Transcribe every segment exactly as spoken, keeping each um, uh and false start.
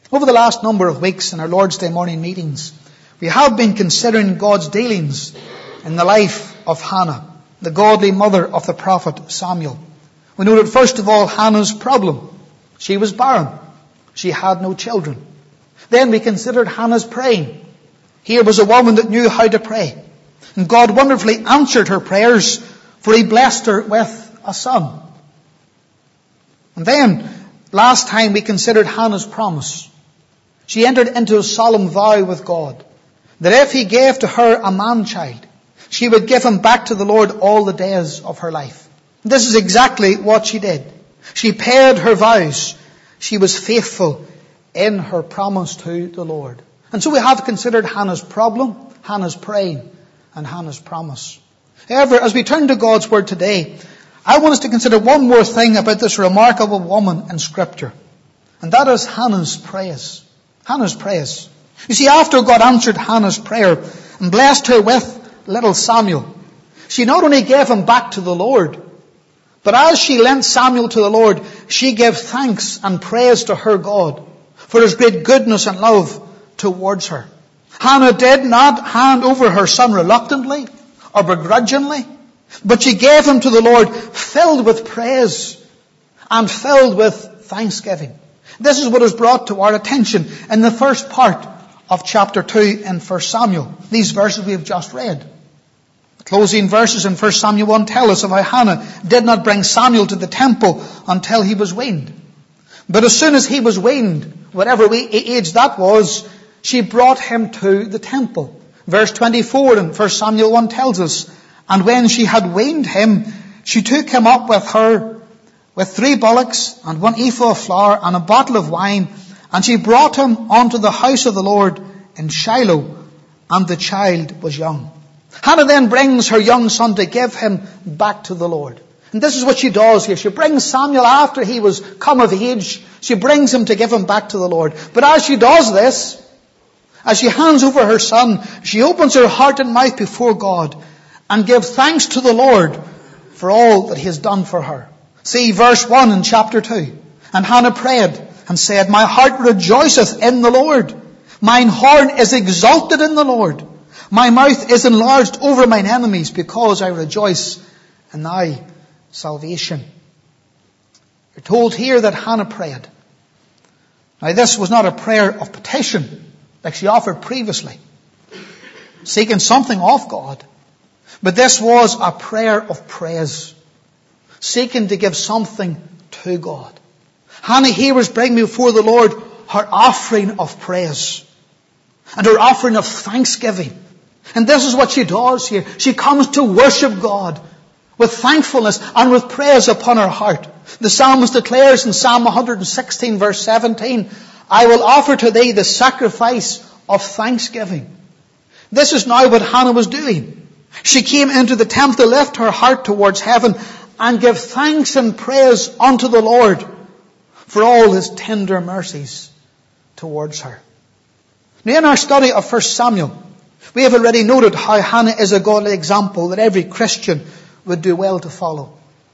Over the last number of weeks in our Lord's Day morning meetings, we have been considering God's dealings in the life of Hannah, the godly mother of the prophet Samuel. We noted first of all Hannah's problem. She was barren. She had no children. Then we considered Hannah's praying. Here was a woman that knew how to pray. And God wonderfully answered her prayers, for He blessed her with a son. And then, last time we considered Hannah's promise. She entered into a solemn vow with God that if He gave to her a man-child, she would give him back to the Lord all the days of her life. This is exactly what she did. She paid her vows. She was faithful in her promise to the Lord. And so we have considered Hannah's problem, Hannah's praying, and Hannah's promise. However, as we turn to God's Word today, I want us to consider one more thing about this remarkable woman in Scripture. And that is Hannah's praise. Hannah's praise. You see, after God answered Hannah's prayer and blessed her with little Samuel, she not only gave him back to the Lord, but as she lent Samuel to the Lord, she gave thanks and praise to her God for His great goodness and love towards her. Hannah did not hand over her son reluctantly or begrudgingly, but she gave him to the Lord filled with praise and filled with thanksgiving. This is what is brought to our attention in the first part of chapter two in First Samuel. These verses we have just read. The closing verses in First Samuel one tell us of how Hannah did not bring Samuel to the temple until he was weaned. But as soon as he was weaned, whatever age that was, she brought him to the temple. Verse twenty-four in First Samuel one tells us, and when she had weaned him, she took him up with her with three bullocks and one ephah of flour and a bottle of wine, and she brought him unto the house of the Lord in Shiloh, and the child was young. Hannah then brings her young son to give him back to the Lord. And this is what she does here. She brings Samuel after he was come of age. She brings him to give him back to the Lord. But as she does this, as she hands over her son, she opens her heart and mouth before God and gives thanks to the Lord for all that He has done for her. See verse one in chapter two. And Hannah prayed and said, my heart rejoiceth in the Lord. Mine horn is exalted in the Lord. My mouth is enlarged over mine enemies, because I rejoice in thy salvation. You're told here that Hannah prayed. Now this was not a prayer of petition like she offered previously, seeking something of God. But this was a prayer of praise, seeking to give something to God. Hannah here was bringing before the Lord her offering of praise and her offering of thanksgiving. And this is what she does here. She comes to worship God with thankfulness and with praise upon her heart. The psalmist declares in Psalm one sixteen verse seventeen, I will offer to thee the sacrifice of thanksgiving. This is now what Hannah was doing. She came into the temple to lift her heart towards heaven and give thanks and praise unto the Lord for all His tender mercies towards her. Now in our study of First Samuel, we have already noted how Hannah is a godly example that every Christian would do well to follow.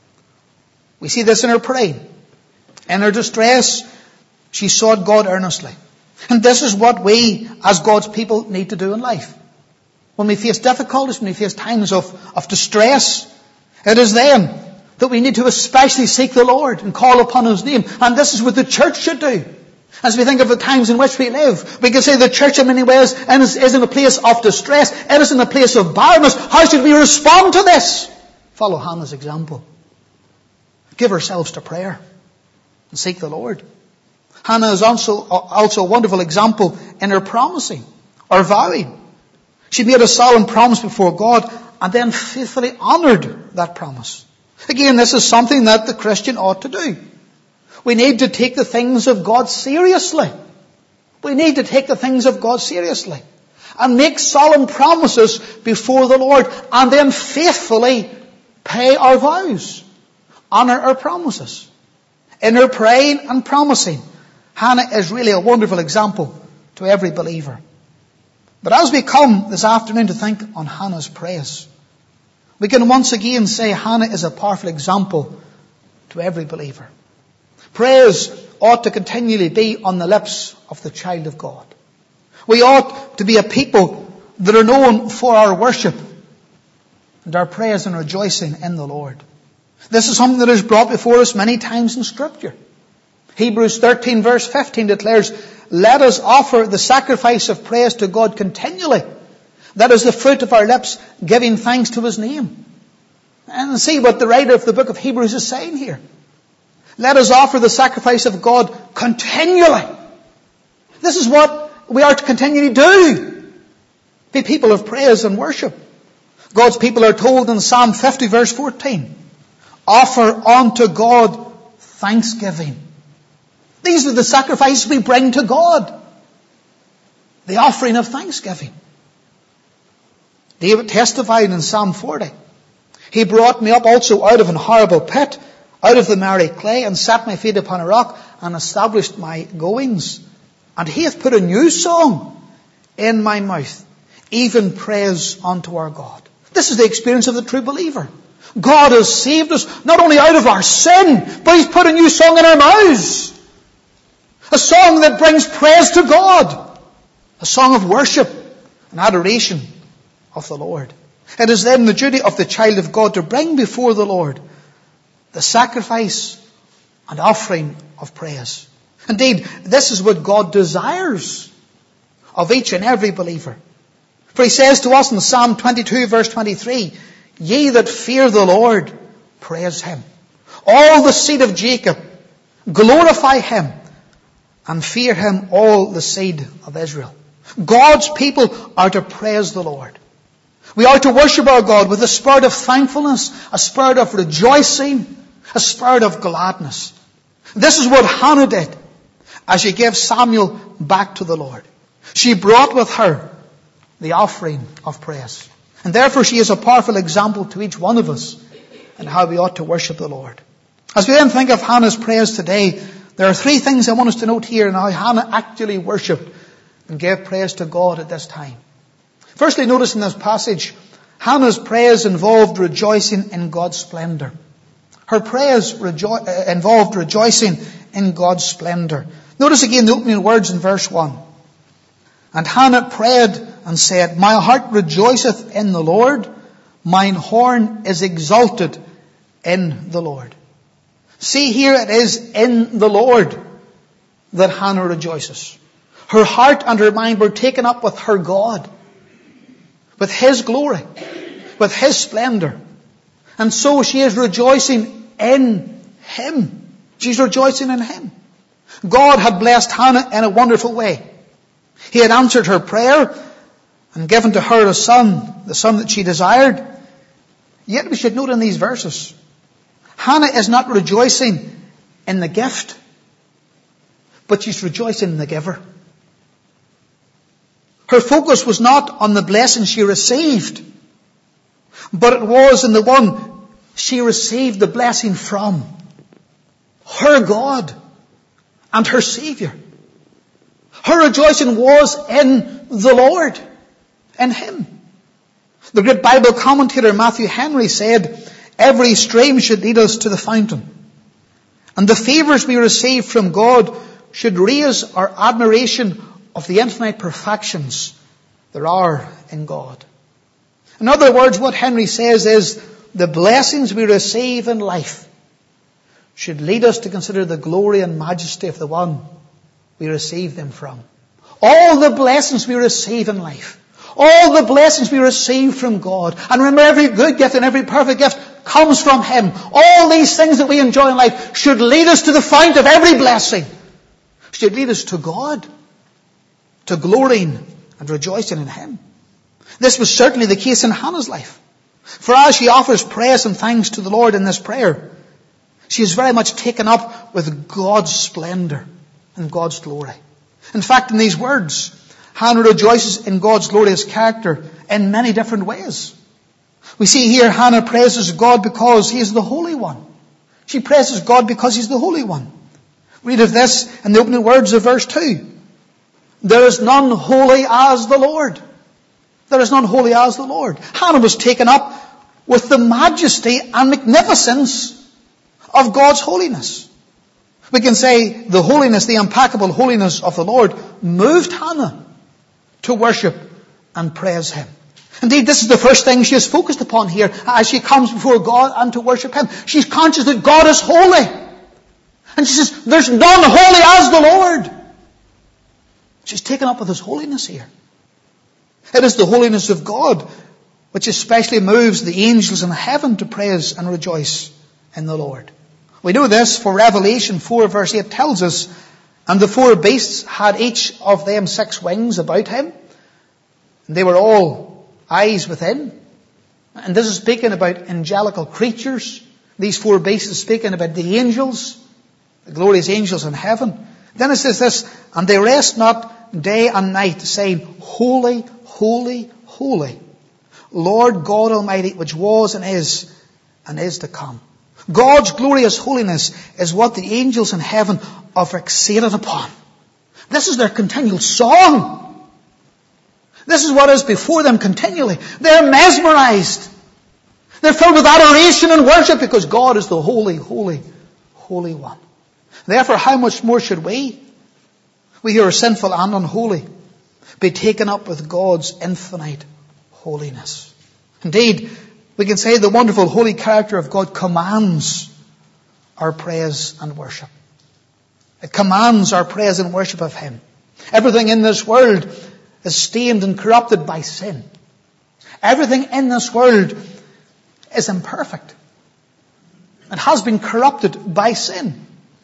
We see this in her praying. In her distress, she sought God earnestly. And this is what we, as God's people, need to do in life. When we face difficulties, when we face times of, of distress, it is then that we need to especially seek the Lord and call upon His name. And this is what the church should do. As we think of the times in which we live, we can say the church in many ways is in a place of distress. It is in a place of barrenness. How should we respond to this? Follow Hannah's example. Give ourselves to prayer and seek the Lord. Hannah is also, also a wonderful example in her promising or vowing. She made a solemn promise before God and then faithfully honoured that promise. Again, this is something that the Christian ought to do. We need to take the things of God seriously. We need to take the things of God seriously and make solemn promises before the Lord and then faithfully pay our vows, honour our promises. In her praying and promising, Hannah is really a wonderful example to every believer. But as we come this afternoon to think on Hannah's praise, we can once again say Hannah is a powerful example to every believer. Praise ought to continually be on the lips of the child of God. We ought to be a people that are known for our worship and our praise and rejoicing in the Lord. This is something that is brought before us many times in Scripture. Hebrews thirteen verse fifteen declares, let us offer the sacrifice of praise to God continually. That is the fruit of our lips, giving thanks to His name. And see what the writer of the book of Hebrews is saying here. Let us offer the sacrifice of God continually. This is what we are to continually do. Be people of praise and worship. God's people are told in Psalm fifty verse fourteen, offer unto God thanksgiving. These are the sacrifices we bring to God. The offering of thanksgiving. David testified in Psalm forty, He brought me up also out of an horrible pit, out of the miry clay, and set my feet upon a rock, and established my goings. And He hath put a new song in my mouth, even praise unto our God. This is the experience of the true believer. God has saved us not only out of our sin, but He's put a new song in our mouths. A song that brings praise to God. A song of worship and adoration of the Lord. It is then the duty of the child of God to bring before the Lord the sacrifice and offering of praise. Indeed, this is what God desires of each and every believer. For He says to us in Psalm twenty-two verse twenty-three, ye that fear the Lord, praise Him. All the seed of Jacob, glorify Him, and fear Him, all the seed of Israel. God's people are to praise the Lord. We are to worship our God with a spirit of thankfulness, a spirit of rejoicing, a spirit of gladness. This is what Hannah did as she gave Samuel back to the Lord. She brought with her the offering of praise. And therefore she is a powerful example to each one of us in how we ought to worship the Lord. As we then think of Hannah's praise today, there are three things I want us to note here in how Hannah actually worshipped and gave praise to God at this time. Firstly, notice in this passage, Hannah's praise involved rejoicing in God's splendor. Her praise rejo- uh, involved rejoicing in God's splendor. Notice again the opening words in verse one. And Hannah prayed and said, my heart rejoiceth in the Lord, mine horn is exalted in the Lord. See, here it is in the Lord that Hannah rejoices. Her heart and her mind were taken up with her God, with His glory, with His splendor. And so she is rejoicing in Him. She's rejoicing in Him. God had blessed Hannah in a wonderful way. He had answered her prayer and given to her a son, the son that she desired. Yet we should note in these verses, Hannah is not rejoicing in the gift, but she's rejoicing in the giver. Her focus was not on the blessing she received, but it was in the one she received the blessing from. Her God and her Savior. Her rejoicing was in the Lord, in Him. The great Bible commentator Matthew Henry said, every stream should lead us to the fountain. And the favours we receive from God should raise our admiration of the infinite perfections there are in God. In other words, what Henry says is, the blessings we receive in life should lead us to consider the glory and majesty of the one we receive them from. All the blessings we receive in life, all the blessings we receive from God, and remember, every good gift and every perfect gift comes from Him. All these things that we enjoy in life should lead us to the fount of every blessing. Should lead us to God, to glorying and rejoicing in Him. This was certainly the case in Hannah's life. For as she offers praise and thanks to the Lord in this prayer, she is very much taken up with God's splendor and God's glory. In fact, in these words, Hannah rejoices in God's glorious character in many different ways. We see here Hannah praises God because He is the Holy One. She praises God because He's the Holy One. Read of this in the opening words of verse two. There is none holy as the Lord. There is none holy as the Lord. Hannah was taken up with the majesty and magnificence of God's holiness. We can say the holiness, the impeccable holiness of the Lord moved Hannah to worship and praise Him. Indeed, this is the first thing she is focused upon here as she comes before God and to worship Him. She's conscious that God is holy. And she says, there's none holy as the Lord. She's taken up with His holiness here. It is the holiness of God which especially moves the angels in heaven to praise and rejoice in the Lord. We know this, for Revelation four verse eight tells us, and the four beasts had each of them six wings about him, and they were all eyes within. And this is speaking about angelical creatures. These four beasts is speaking about the angels, the glorious angels in heaven. Then it says this, and they rest not day and night, saying, Holy, holy, holy, Lord God Almighty, which was and is and is to come. God's glorious holiness is what the angels in heaven are fixated upon. This is their continual song. This is what is before them continually. They're mesmerized. They're filled with adoration and worship because God is the holy, holy, holy one. Therefore, how much more should we, we who are sinful and unholy, be taken up with God's infinite holiness? Indeed, we can say the wonderful holy character of God commands our praise and worship. It commands our praise and worship of Him. Everything in this world is stained and corrupted by sin. Everything in this world is imperfect. It has been corrupted by sin.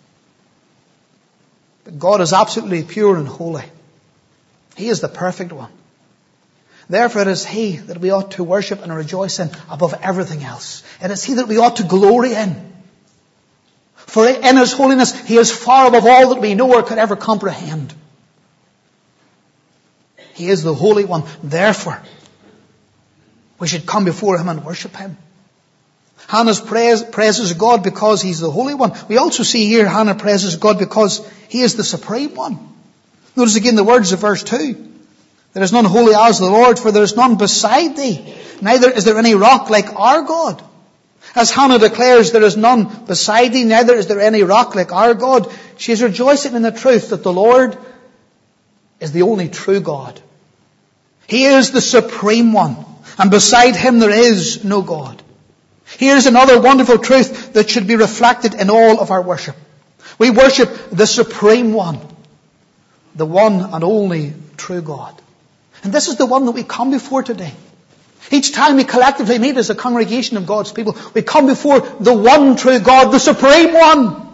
But God is absolutely pure and holy. He is the perfect one. Therefore it is He that we ought to worship and rejoice in above everything else. It is He that we ought to glory in. For in His holiness He is far above all that we know or could ever comprehend. He is the Holy One. Therefore, we should come before Him and worship Him. Hannah praise, praises God because He's the Holy One. We also see here Hannah praises God because He is the Supreme One. Notice again the words of verse two. There is none holy as the Lord, for there is none beside Thee. Neither is there any rock like our God. As Hannah declares, there is none beside Thee, neither is there any rock like our God. She is rejoicing in the truth that the Lord is the only true God. He is the Supreme One, and beside Him there is no God. Here's another wonderful truth that should be reflected in all of our worship. We worship the Supreme One, the one and only true God. And this is the one that we come before today. Each time we collectively meet as a congregation of God's people, we come before the one true God, the Supreme One.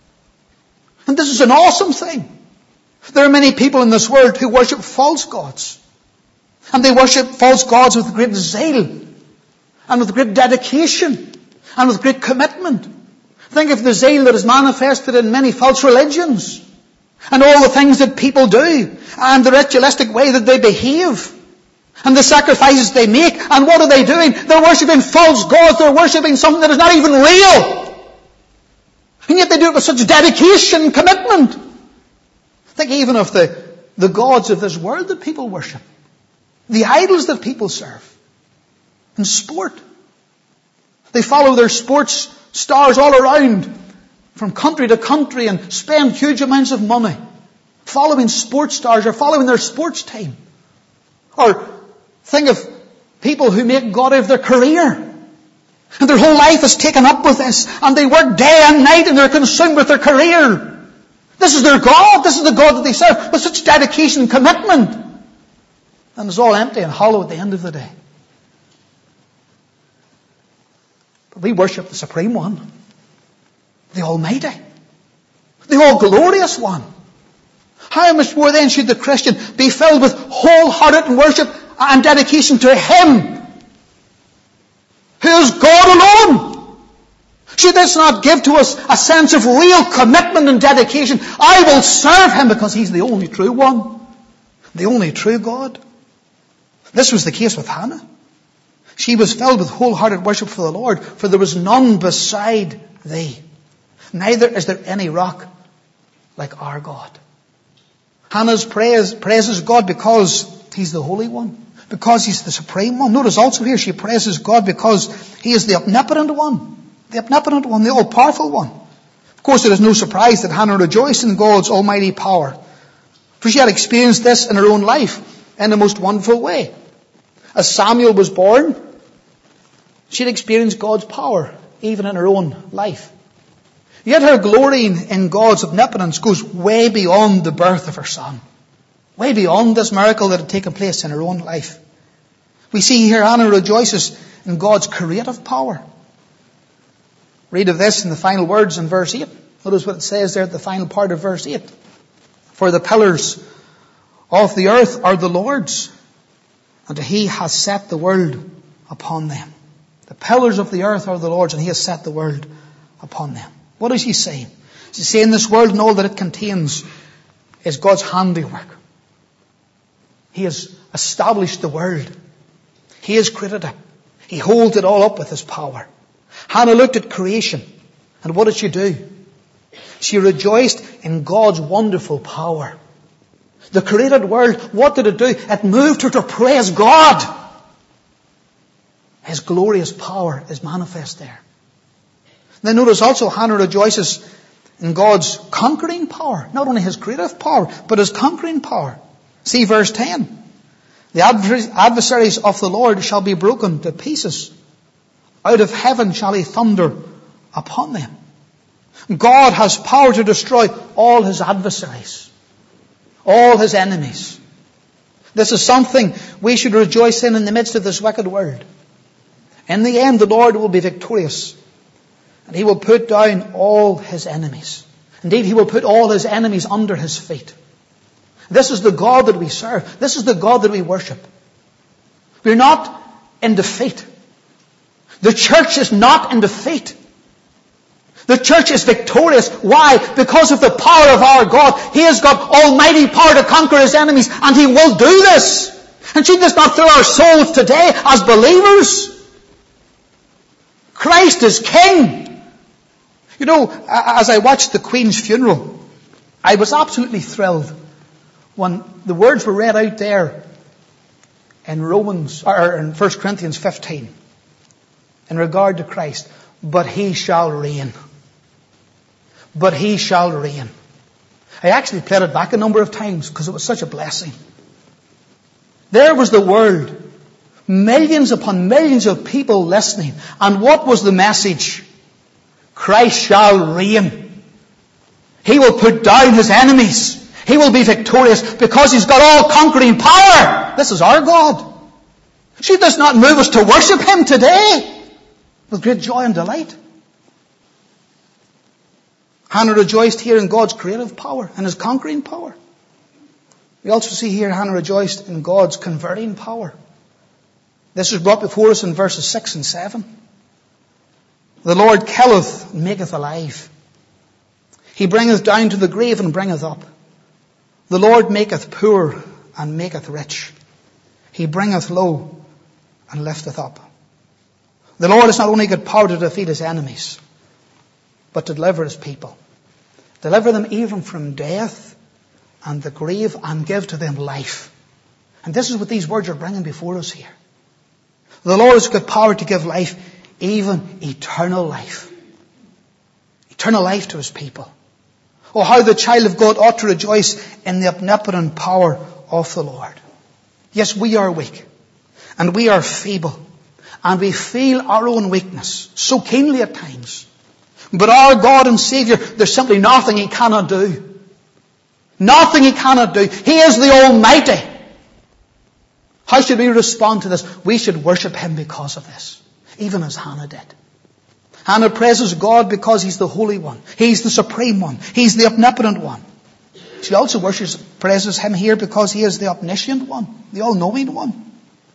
And this is an awesome thing. There are many people in this world who worship false gods. And they worship false gods with great zeal, and with great dedication, and with great commitment. Think of the zeal that is manifested in many false religions, and all the things that people do, and the ritualistic way that they behave, and the sacrifices they make. And what are they doing? They're worshipping false gods. They're worshipping something that is not even real. And yet they do it with such dedication and commitment. Think even of the, the gods of this world that people worship. The idols that people serve. And sport. They follow their sports stars all around, from country to country, and spend huge amounts of money following sports stars or following their sports team. Or think of people who make God out of their career. And their whole life is taken up with this. And they work day and night and they're consumed with their career. This is their God. This is the God that they serve with such dedication and commitment. And it's all empty and hollow at the end of the day. But we worship the Supreme One, the Almighty, the All-Glorious One. How much more then should the Christian be filled with wholehearted worship and dedication to Him, who is God alone? Should this not give to us a sense of real commitment and dedication? I will serve Him because He's the only true one, the only true God. This was the case with Hannah. She was filled with wholehearted worship for the Lord, for there was none beside Thee. Neither is there any rock like our God. Hannah's praise, praises God because He's the Holy One, because He's the Supreme One. Notice also here she praises God because He is the omnipotent one, the omnipotent one, the all-powerful one. Of course, it is no surprise that Hannah rejoiced in God's almighty power, for she had experienced this in her own life in a most wonderful way. As Samuel was born, she had experienced God's power even in her own life. Yet her glorying in God's omnipotence goes way beyond the birth of her son. Way beyond this miracle that had taken place in her own life. We see here Hannah rejoices in God's creative power. Read of this in the final words in verse eight. Notice what it says there at the final part of verse eight. For the pillars of the earth are the Lord's, and He has set the world upon them. The pillars of the earth are the Lord's, and He has set the world upon them. What is He saying? He's saying this world and all that it contains is God's handiwork. He has established the world. He has created it. He holds it all up with His power. Hannah looked at creation, and what did she do? She rejoiced in God's wonderful power. The created world, what did it do? It moved her to praise God. His glorious power is manifest there. Then notice also Hannah rejoices in God's conquering power. Not only His creative power, but His conquering power. See verse ten. The adversaries of the Lord shall be broken to pieces. Out of heaven shall He thunder upon them. God has power to destroy all His adversaries, all His enemies. This is something we should rejoice in in the midst of this wicked world. In the end, the Lord will be victorious, and He will put down all His enemies. Indeed, He will put all His enemies under His feet. This is the God that we serve. This is the God that we worship. We're not in defeat. The church is not in defeat. The church is victorious. Why? Because of the power of our God. He has got almighty power to conquer His enemies, and He will do this. And should this not fill our souls today as believers? Christ is King. You know, as I watched the Queen's funeral, I was absolutely thrilled when the words were read out there in Romans, or in First Corinthians fifteen, in regard to Christ. But He shall reign. But He shall reign. I actually played it back a number of times because it was such a blessing. There was the world. Millions upon millions of people listening. And what was the message? Christ shall reign. He will put down His enemies. He will be victorious because He's got all conquering power. This is our God. Should this not move us to worship Him today with great joy and delight? Hannah rejoiced here in God's creative power and His conquering power. We also see here Hannah rejoiced in God's converting power. This is brought before us in verses six and seven. The Lord killeth and maketh alive. He bringeth down to the grave and bringeth up. The Lord maketh poor and maketh rich. He bringeth low and lifteth up. The Lord has not only got power to defeat His enemies, but to deliver His people. Deliver them even from death and the grave, and give to them life. And this is what these words are bringing before us here. The Lord has got power to give life, even eternal life. Eternal life to His people. Oh, how the child of God ought to rejoice in the omnipotent power of the Lord. Yes, we are weak, and we are feeble, and we feel our own weakness so keenly at times. But our God and Saviour, there's simply nothing He cannot do. Nothing He cannot do. He is the Almighty. How should we respond to this? We should worship Him because of this, even as Hannah did. Hannah praises God because He's the Holy One. He's the Supreme One. He's the Omnipotent One. She also worships, praises Him here because He is the Omniscient One, the All-Knowing One.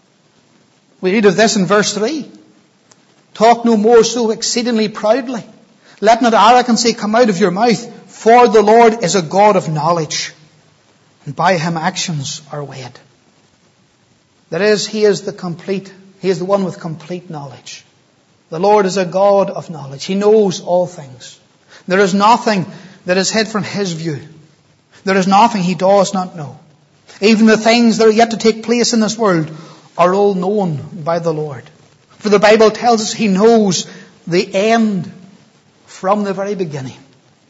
We read of this in verse three. Talk no more so exceedingly proudly. Let not arrogancy come out of your mouth, for the Lord is a God of knowledge, and by Him actions are weighed. That is, He is the complete, He is the one with complete knowledge. The Lord is a God of knowledge. He knows all things. There is nothing that is hid from His view. There is nothing He does not know. Even the things that are yet to take place in this world are all known by the Lord. For the Bible tells us He knows the end from the very beginning.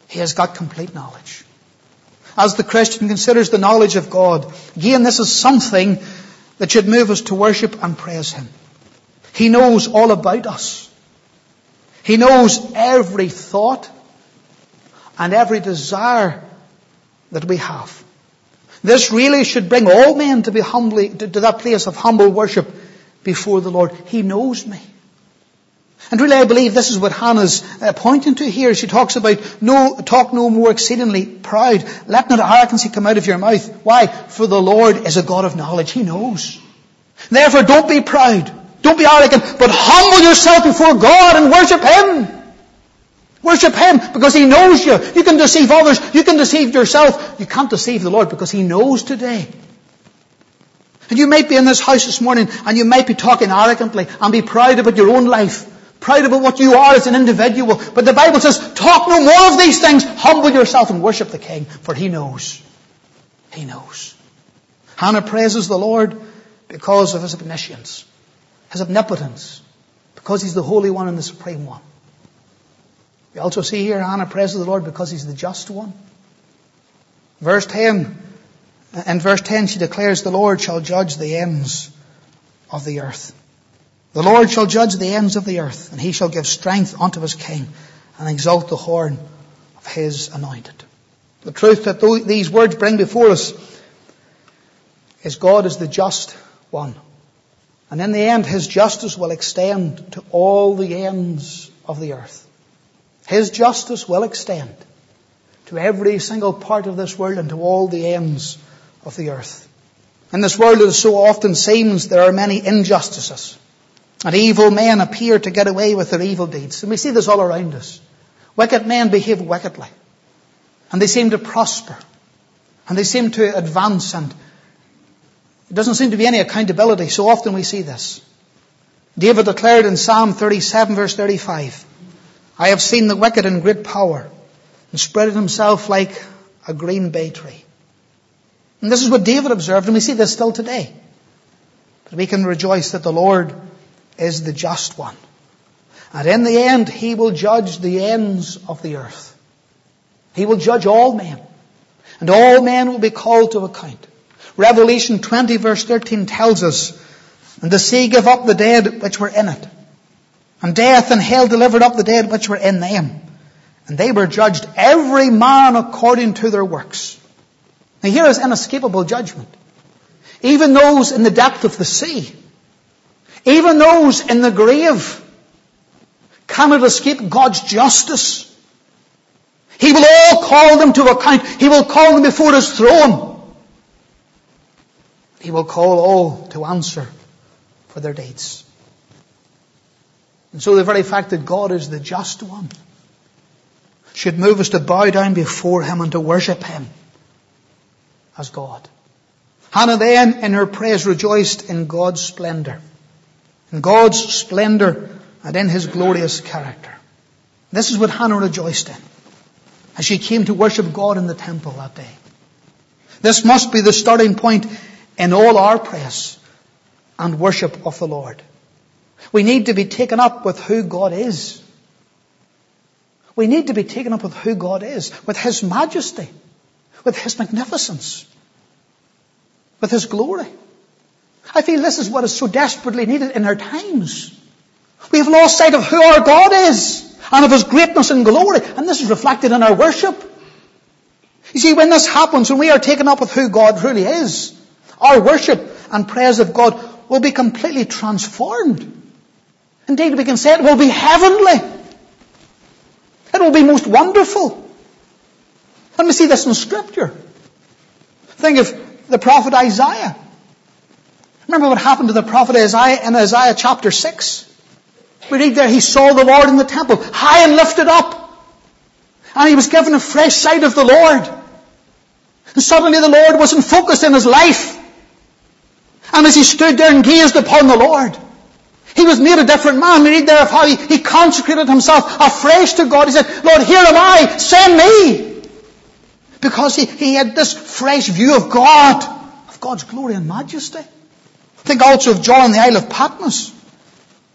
He has got complete knowledge. As the Christian considers the knowledge of God, again, this is something that should move us to worship and praise Him. He knows all about us. He knows every thought and every desire that we have. This really should bring all men to be humbly, to, to that place of humble worship before the Lord. He knows me. And really I believe this is what Hannah's uh, pointing to here. She talks about, no, talk no more exceedingly proud. Let not arrogancy come out of your mouth. Why? For the Lord is a God of knowledge. He knows. Therefore don't be proud. Don't be arrogant, but humble yourself before God and worship Him. Worship Him because He knows you. You can deceive others. You can deceive yourself. You can't deceive the Lord because He knows today. And you might be in this house this morning and you might be talking arrogantly and be proud about your own life. Proud about what you are as an individual. But the Bible says, talk no more of these things. Humble yourself and worship the King, for He knows. He knows. Hannah praises the Lord because of His omniscience, His omnipotence, because He's the Holy One and the Supreme One. We also see here Hannah praises the Lord because He's the just one. Verse ten, in verse ten she declares, the Lord shall judge the ends of the earth. The Lord shall judge the ends of the earth, and He shall give strength unto His king, and exalt the horn of His anointed. The truth that these words bring before us is God is the just one. And in the end, His justice will extend to all the ends of the earth. His justice will extend to every single part of this world and to all the ends of the earth. In this world, it so often seems there are many injustices. And evil men appear to get away with their evil deeds. And we see this all around us. Wicked men behave wickedly. And they seem to prosper. And they seem to advance. And there doesn't seem to be any accountability. So often we see this. David declared in Psalm thirty-seven verse thirty-five, I have seen the wicked in great power and spread himself like a green bay tree. And this is what David observed. And we see this still today. But we can rejoice that the Lord is the just one. And in the end, He will judge the ends of the earth. He will judge all men. And all men will be called to account. Revelation twenty verse thirteen tells us, and the sea gave up the dead which were in it. And death and hell delivered up the dead which were in them. And they were judged every man according to their works. Now here is inescapable judgment. Even those in the depth of the sea, even those in the grave, cannot escape God's justice. He will all call them to account. He will call them before His throne. He will call all to answer for their deeds. And so the very fact that God is the just one should move us to bow down before Him and to worship Him as God. Hannah then in her praise rejoiced in God's splendor. In God's splendor and in His glorious character. This is what Hannah rejoiced in as she came to worship God in the temple that day. This must be the starting point in all our praise and worship of the Lord. We need to be taken up with who God is. We need to be taken up with who God is, with His majesty, with His magnificence, with His glory. I feel this is what is so desperately needed in our times. We have lost sight of who our God is and of His greatness and glory. And this is reflected in our worship. You see, when this happens, when we are taken up with who God really is, our worship and praise of God will be completely transformed. Indeed, we can say it will be heavenly. It will be most wonderful. And we see this in Scripture. Think of the prophet Isaiah. Remember what happened to the prophet Isaiah in Isaiah chapter six? We read there, he saw the Lord in the temple, high and lifted up. And he was given a fresh sight of the Lord. And suddenly the Lord wasn't focused in his life. And as he stood there and gazed upon the Lord, he was made a different man. We read there of how he, he consecrated himself afresh to God. He said, Lord, here am I, send me. Because he, he had this fresh view of God, of God's glory and majesty. Think also of John on the Isle of Patmos.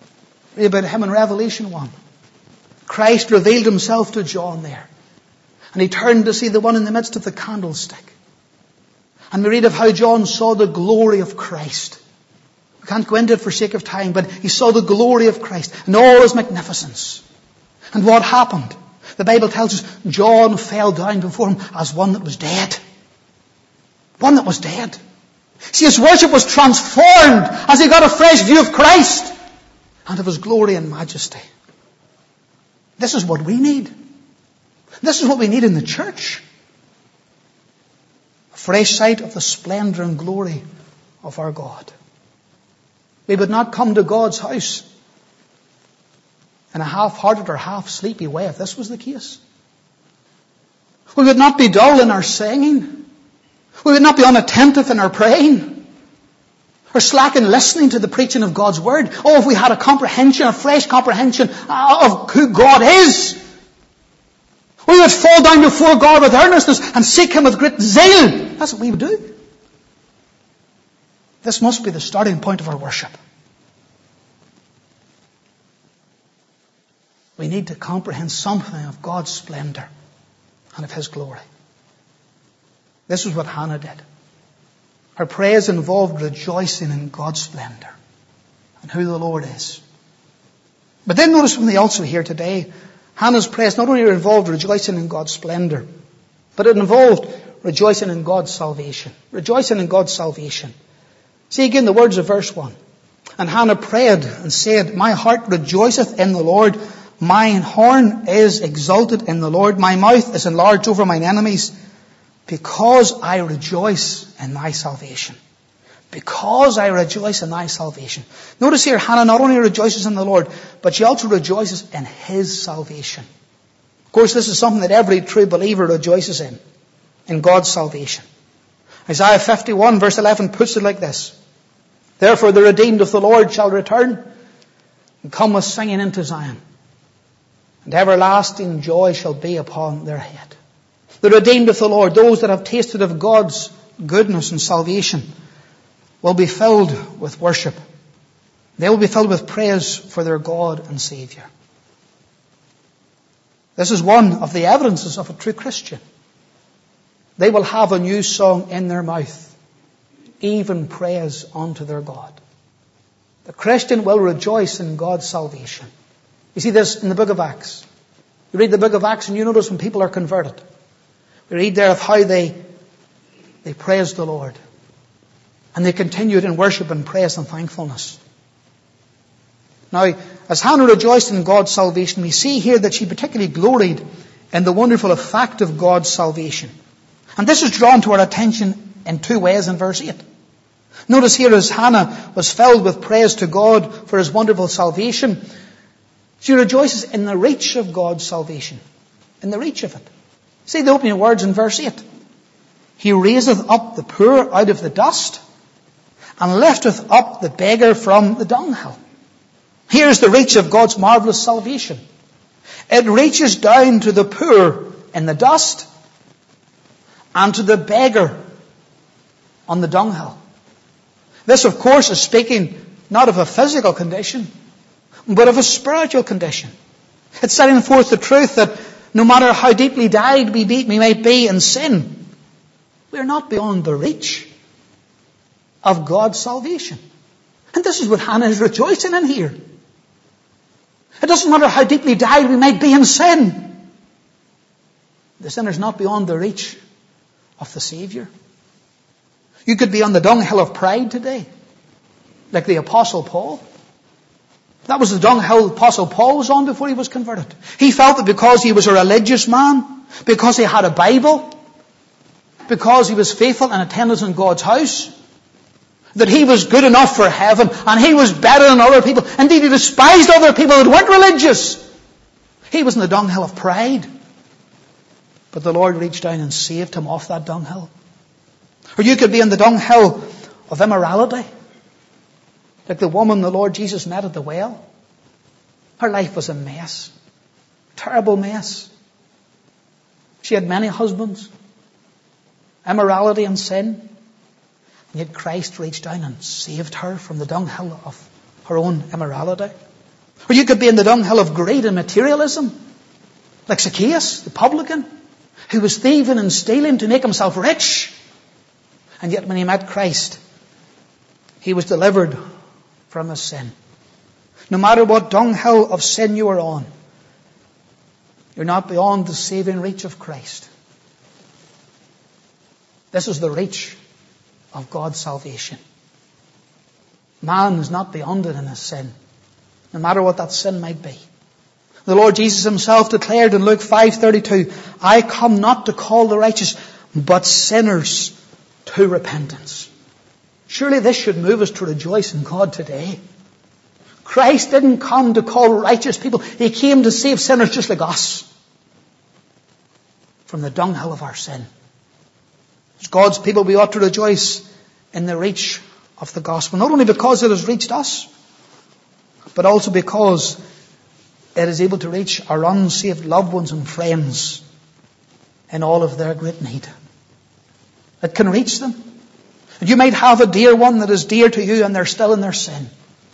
Read about him in Revelation one. Christ revealed Himself to John there. And he turned to see the one in the midst of the candlestick. And we read of how John saw the glory of Christ. We can't go into it for sake of time, but he saw the glory of Christ and all his magnificence. And what happened? The Bible tells us John fell down before him as one that was dead. One that was dead. See, his worship was transformed as he got a fresh view of Christ and of his glory and majesty. This is what we need. This is what we need in the church. A fresh sight of the splendor and glory of our God. We would not come to God's house in a half-hearted or half-sleepy way if this was the case. We would not be dull in our singing. We would not be unattentive in our praying. Or slack in listening to the preaching of God's Word. Oh, if we had a comprehension, a fresh comprehension of who God is. We would fall down before God with earnestness and seek Him with great zeal. That's what we would do. This must be the starting point of our worship. We need to comprehend something of God's splendor and of His glory. This is what Hannah did. Her praise involved rejoicing in God's splendor and who the Lord is. But then notice something also here today. Hannah's praise not only involved rejoicing in God's splendor, but it involved rejoicing in God's salvation. Rejoicing in God's salvation. See again the words of verse one. And Hannah prayed and said, My heart rejoiceth in the Lord. Mine horn is exalted in the Lord. My mouth is enlarged over mine enemies. Because I rejoice in thy salvation. Because I rejoice in thy salvation. Notice here, Hannah not only rejoices in the Lord, but she also rejoices in His salvation. Of course, this is something that every true believer rejoices in. In God's salvation. Isaiah fifty-one verse eleven puts it like this. Therefore the redeemed of the Lord shall return and come with singing into Zion. And everlasting joy shall be upon their head. The redeemed of the Lord, those that have tasted of God's goodness and salvation, will be filled with worship. They will be filled with praise for their God and Savior. This is one of the evidences of a true Christian. They will have a new song in their mouth, even praise unto their God. The Christian will rejoice in God's salvation. You see this in the book of Acts. You read the book of Acts and you notice when people are converted. We read there of how they, they praised the Lord. And they continued in worship and praise and thankfulness. Now, as Hannah rejoiced in God's salvation, we see here that she particularly gloried in the wonderful effect of God's salvation. And this is drawn to our attention in two ways in verse eight. Notice here as Hannah was filled with praise to God for His wonderful salvation, she rejoices in the reach of God's salvation. In the reach of it. See the opening words in verse eight. He raiseth up the poor out of the dust and lifteth up the beggar from the dunghill. Here's the reach of God's marvelous salvation. It reaches down to the poor in the dust and to the beggar on the dunghill. This, of course, is speaking not of a physical condition, but of a spiritual condition. It's setting forth the truth that no matter how deeply dyed we, be, we might be in sin, we are not beyond the reach of God's salvation. And this is what Hannah is rejoicing in here. It doesn't matter how deeply dyed we might be in sin. The sinner is not beyond the reach of the Savior. You could be on the dunghill of pride today, like the Apostle Paul. That was the dunghill the Apostle Paul was on before he was converted. He felt that because he was a religious man, because he had a Bible, because he was faithful in attendance in God's house, that he was good enough for heaven and he was better than other people. Indeed, he despised other people that weren't religious. He was in the dunghill of pride. But the Lord reached down and saved him off that dunghill. Or you could be in the dunghill of immorality. Like the woman the Lord Jesus met at the well. Her life was a mess. Terrible mess. She had many husbands. Immorality and sin. And yet Christ reached down and saved her from the dunghill of her own immorality. Or you could be in the dunghill of greed and materialism. Like Zacchaeus, the publican. who was thieving and stealing to make himself rich. And yet when he met Christ, he was delivered from his sin. No matter what dunghill of sin you are on, you're not beyond the saving reach of Christ. This is the reach of God's salvation. Man is not beyond it in his sin, no matter what that sin might be. The Lord Jesus himself declared in Luke five thirty-two, I come not to call the righteous, but sinners to repentance. Surely this should move us to rejoice in God today. Christ didn't come to call righteous people. He came to save sinners just like us from the dunghill of our sin. As God's people, we ought to rejoice in the reach of the gospel, not only because it has reached us, but also because it is able to reach our unsaved loved ones and friends in all of their great need. It can reach them. And you might have a dear one that is dear to you and they're still in their sin.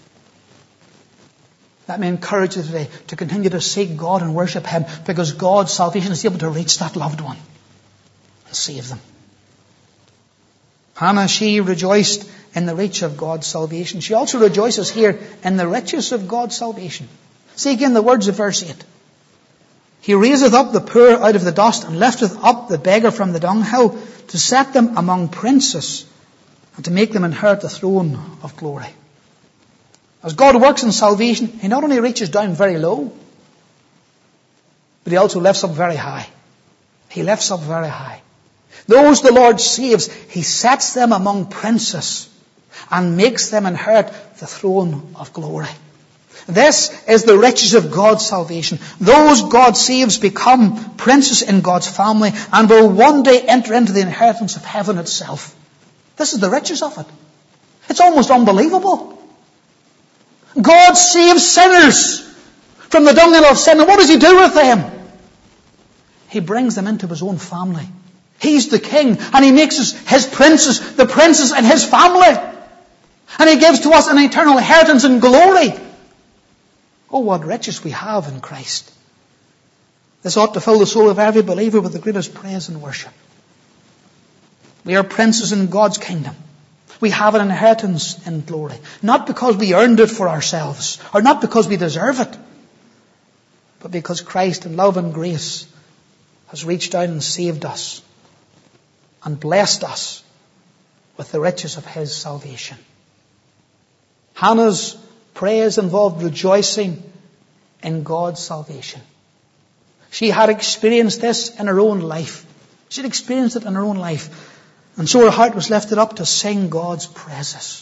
Let me encourage you today to continue to seek God and worship Him, because God's salvation is able to reach that loved one and save them. Hannah, she rejoiced in the reach of God's salvation. She also rejoices here in the riches of God's salvation. See again the words of verse eight. He raiseth up the poor out of the dust, and lifteth up the beggar from the dunghill, to set them among princes, and to make them inherit the throne of glory. As God works in salvation, He not only reaches down very low, but He also lifts up very high. He lifts up very high. Those the Lord saves, He sets them among princes and makes them inherit the throne of glory. This is the riches of God's salvation. Those God saves become princes in God's family and will one day enter into the inheritance of heaven itself. This is the riches of it. It's almost unbelievable. God saves sinners from the dunghill of sin. And what does He do with them? He brings them into His own family. He's the king, and He makes us His princes, the princes in His family. And He gives to us an eternal inheritance and glory. Oh, what riches we have in Christ. This ought to fill the soul of every believer with the greatest praise and worship. We are princes in God's kingdom. We have an inheritance in glory. Not because we earned it for ourselves, or not because we deserve it, but because Christ in love and grace has reached out and saved us and blessed us with the riches of His salvation. Hannah's praise involved rejoicing in God's salvation. She had experienced this in her own life. She had experienced it in her own life. And so her heart was lifted up to sing God's praises.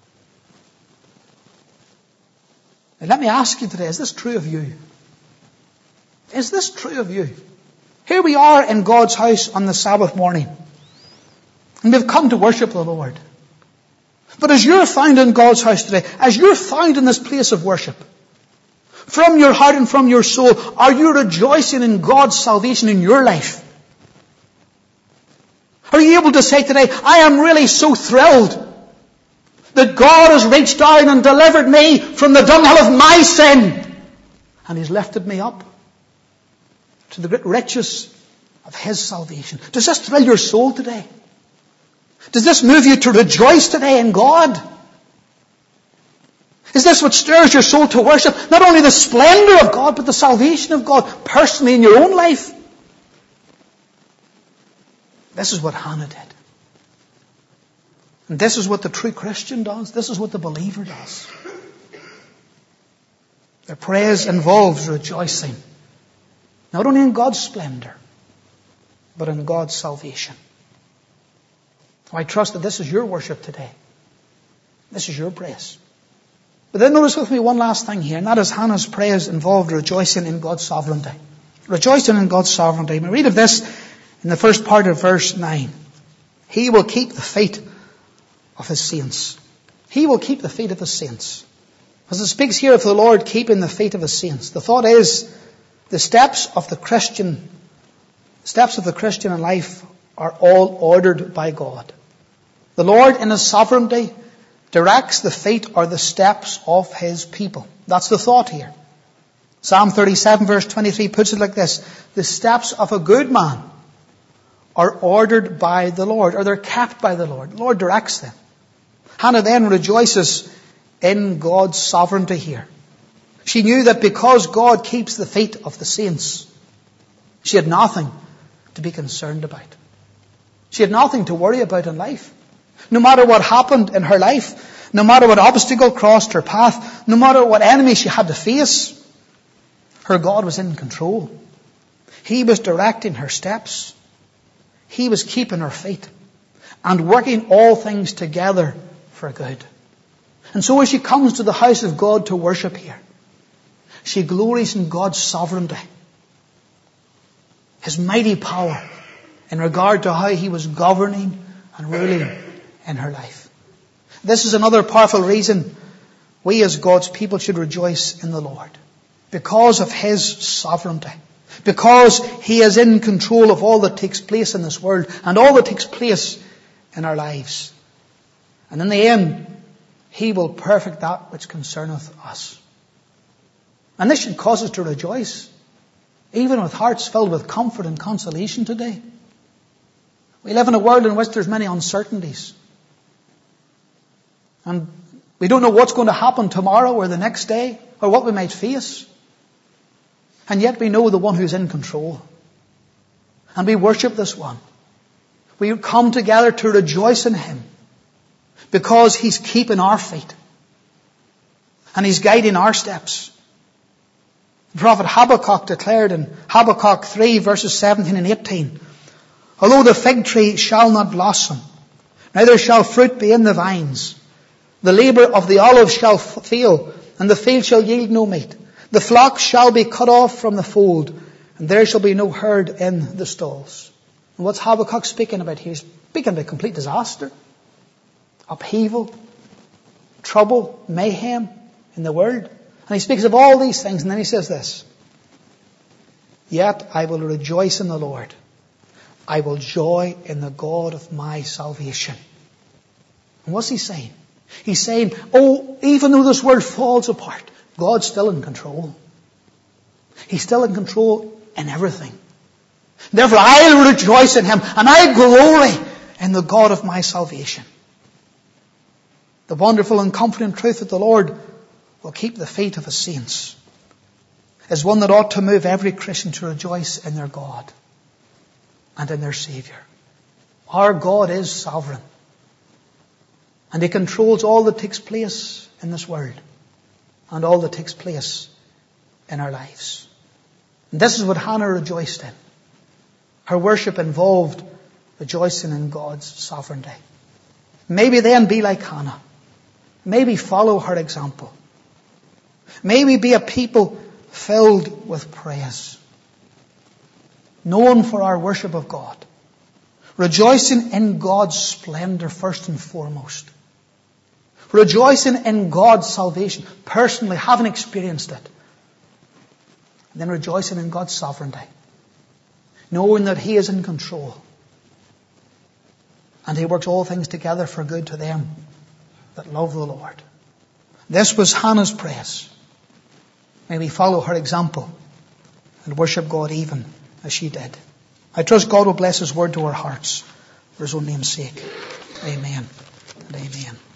Now let me ask you today, is this true of you? Is this true of you? Here we are in God's house on the Sabbath morning. And we've come to worship the Lord. But as you're found in God's house today, as you're found in this place of worship, from your heart and from your soul, are you rejoicing in God's salvation in your life? Are you able to say today, I am really so thrilled that God has reached down and delivered me from the dunghill of my sin, and He's lifted me up to the great riches of His salvation? Does this thrill your soul today? Does this move you to rejoice today in God? Is this what stirs your soul to worship? Not only the splendor of God, but the salvation of God personally in your own life? This is what Hannah did. And this is what the true Christian does. This is what the believer does. Their praise involves rejoicing, not only in God's splendor, but in God's salvation. I trust that this is your worship today. This is your praise. But then notice with me one last thing here, and that is Hannah's praise involved rejoicing in God's sovereignty. Rejoicing in God's sovereignty. We read of this in the first part of verse nine. He will keep the feet of His saints. He will keep the feet of His saints. As it speaks here of the Lord keeping the feet of His saints, the thought is the steps of the Christian, steps of the Christian in life are all ordered by God. The Lord in His sovereignty directs the feet or the steps of His people. That's the thought here. Psalm thirty-seven verse twenty-three puts it like this. The steps of a good man are ordered by the Lord, or they're kept by the Lord. The Lord directs them. Hannah then rejoices in God's sovereignty here. She knew that because God keeps the feet of the saints, she had nothing to be concerned about. She had nothing to worry about in life. No matter what happened in her life, no matter what obstacle crossed her path, no matter what enemy she had to face, her God was in control. He was directing her steps. He was keeping her feet and working all things together for good. And so as she comes to the house of God to worship here, she glories in God's sovereignty, His mighty power in regard to how He was governing and ruling in her life. This is another powerful reason we as God's people should rejoice in the Lord. Because of His sovereignty. Because He is in control of all that takes place in this world and all that takes place in our lives. And in the end, He will perfect that which concerneth us. And this should cause us to rejoice, even with hearts filled with comfort and consolation today. We live in a world in which there's many uncertainties. And we don't know what's going to happen tomorrow or the next day or what we might face. And yet we know the one who's in control. And we worship this one. We come together to rejoice in Him because He's keeping our feet and He's guiding our steps. The prophet Habakkuk declared in Habakkuk three verses seventeen and eighteen, although the fig tree shall not blossom, neither shall fruit be in the vines, the labour of the olive shall fail, and the field shall yield no meat. The flock shall be cut off from the fold, and there shall be no herd in the stalls. And what's Habakkuk speaking about here? He's speaking about complete disaster, upheaval, trouble, mayhem in the world. And he speaks of all these things, and then he says this, yet I will rejoice in the Lord. I will joy in the God of my salvation. And what's he saying? He's saying, oh, even though this world falls apart, God's still in control. He's still in control in everything. Therefore, I'll rejoice in Him and I glory in the God of my salvation. The wonderful and comforting truth that the Lord will keep the feet of His saints is one that ought to move every Christian to rejoice in their God and in their Saviour. Our God is sovereign. And He controls all that takes place in this world and all that takes place in our lives. And this is what Hannah rejoiced in. Her worship involved rejoicing in God's sovereignty. Maybe then be like Hannah. Maybe follow her example. Maybe be a people filled with praise, known for our worship of God, rejoicing in God's splendour first and foremost, rejoicing in God's salvation, personally having experienced it, and then rejoicing in God's sovereignty, knowing that He is in control and He works all things together for good to them that love the Lord. This was Hannah's praise. May we follow her example and worship God even as she did. I trust God will bless His word to our hearts for His own name's sake. Amen and amen.